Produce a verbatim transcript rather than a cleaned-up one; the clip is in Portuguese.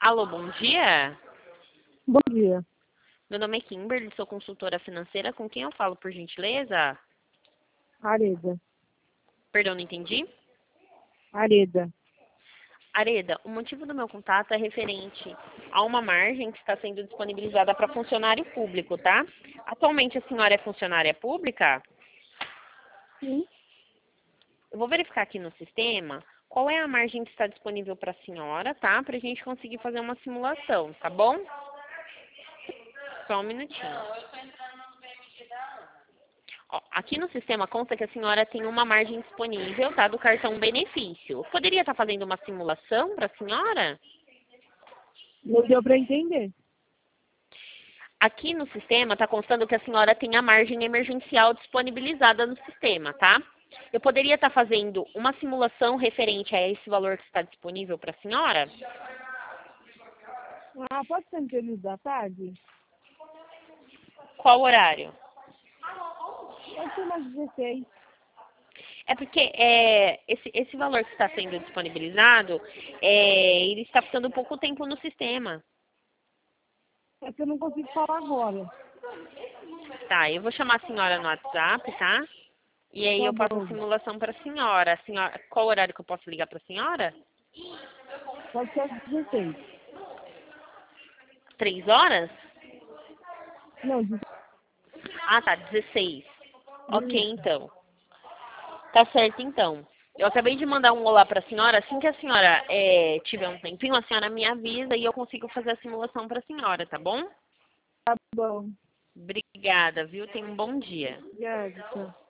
Alô, bom dia. Bom dia. Meu nome é Kimberly, sou consultora financeira. Com quem eu falo, por gentileza? Areda. Perdão, não entendi. Areda. Areda, o motivo do meu contato é referente a uma margem que está sendo disponibilizada para funcionário público, tá? Atualmente a senhora é funcionária pública? Sim. Eu vou verificar aqui no sistema qual é a margem que está disponível para a senhora, tá? Para a gente conseguir fazer uma simulação, tá bom? Só um minutinho. Ó, aqui no sistema consta que a senhora tem uma margem disponível, tá? Do cartão benefício. Poderia estar fazendo uma simulação para a senhora? Não deu para entender. Aqui no sistema está constando que a senhora tem a margem emergencial disponibilizada no sistema, tá? Eu poderia estar fazendo uma simulação referente a esse valor que está disponível para a senhora? Ah, pode ser no período da tarde? Qual horário? Pode ser umas dezesseis. É porque é, esse, esse valor que está sendo disponibilizado, é, ele está ficando pouco tempo no sistema. É que eu não consigo falar agora. Tá, eu vou chamar a senhora no WhatsApp, tá? E aí Tá eu passo bom. a simulação para a senhora. A senhora. Qual horário que eu posso ligar para a senhora? Pode ser às dezesseis. Três horas? Não, de- Ah, tá, dezesseis. Ok, isso. então. Tá certo, então. Eu acabei de mandar um olá para a senhora. Assim que a senhora é, tiver um tempinho, a senhora me avisa e eu consigo fazer a simulação para a senhora, tá bom? Tá bom. Obrigada, viu? Tenha um bom dia. Obrigada, tchau.